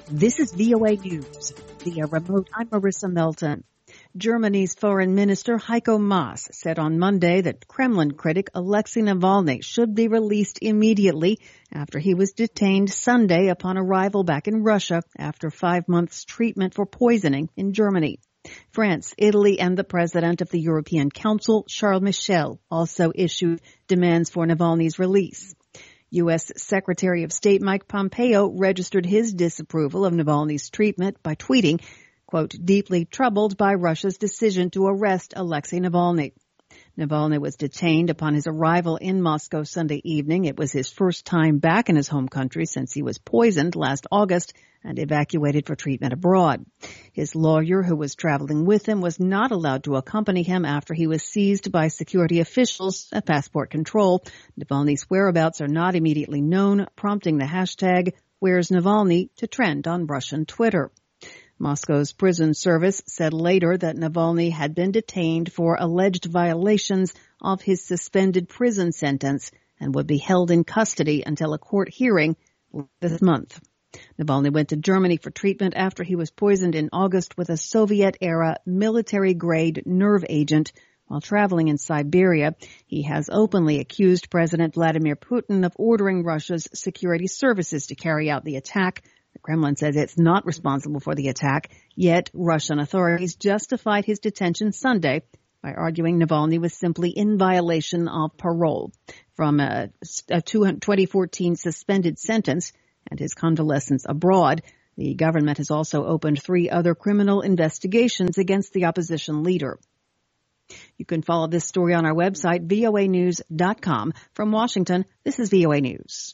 This is VOA News. Via remote, I'm Marissa Melton. Germany's Foreign Minister Heiko Maas said on Monday that Kremlin critic Alexei Navalny should be released immediately after he was detained Sunday upon arrival back in Russia after 5 months treatment for poisoning in Germany. France, Italy, and the President of the European Council, Charles Michel, also issued demands for Navalny's release. U.S. Secretary of State Mike Pompeo registered his disapproval of Navalny's treatment by tweeting, quote, deeply troubled by Russia's decision to arrest Alexei Navalny. Navalny was detained upon his arrival in Moscow Sunday evening. It was his first time back in his home country since he was poisoned last August and evacuated for treatment abroad. His lawyer, who was traveling with him, was not allowed to accompany him after he was seized by security officials at passport control. Navalny's whereabouts are not immediately known, prompting the hashtag Where's Navalny to trend on Russian Twitter. Moscow's prison service said later that Navalny had been detained for alleged violations of his suspended prison sentence and would be held in custody until a court hearing this month. Navalny went to Germany for treatment after he was poisoned in August with a Soviet-era military-grade nerve agent while traveling in Siberia. He has openly accused President Vladimir Putin of ordering Russia's security services to carry out the attack. The Kremlin says it's not responsible for the attack, yet Russian authorities justified his detention Sunday by arguing Navalny was simply in violation of parole from a 2014 suspended sentence and his convalescence abroad. The government has also opened 3 other criminal investigations against the opposition leader. You can follow this story on our website, voanews.com. From Washington, this is VOA News.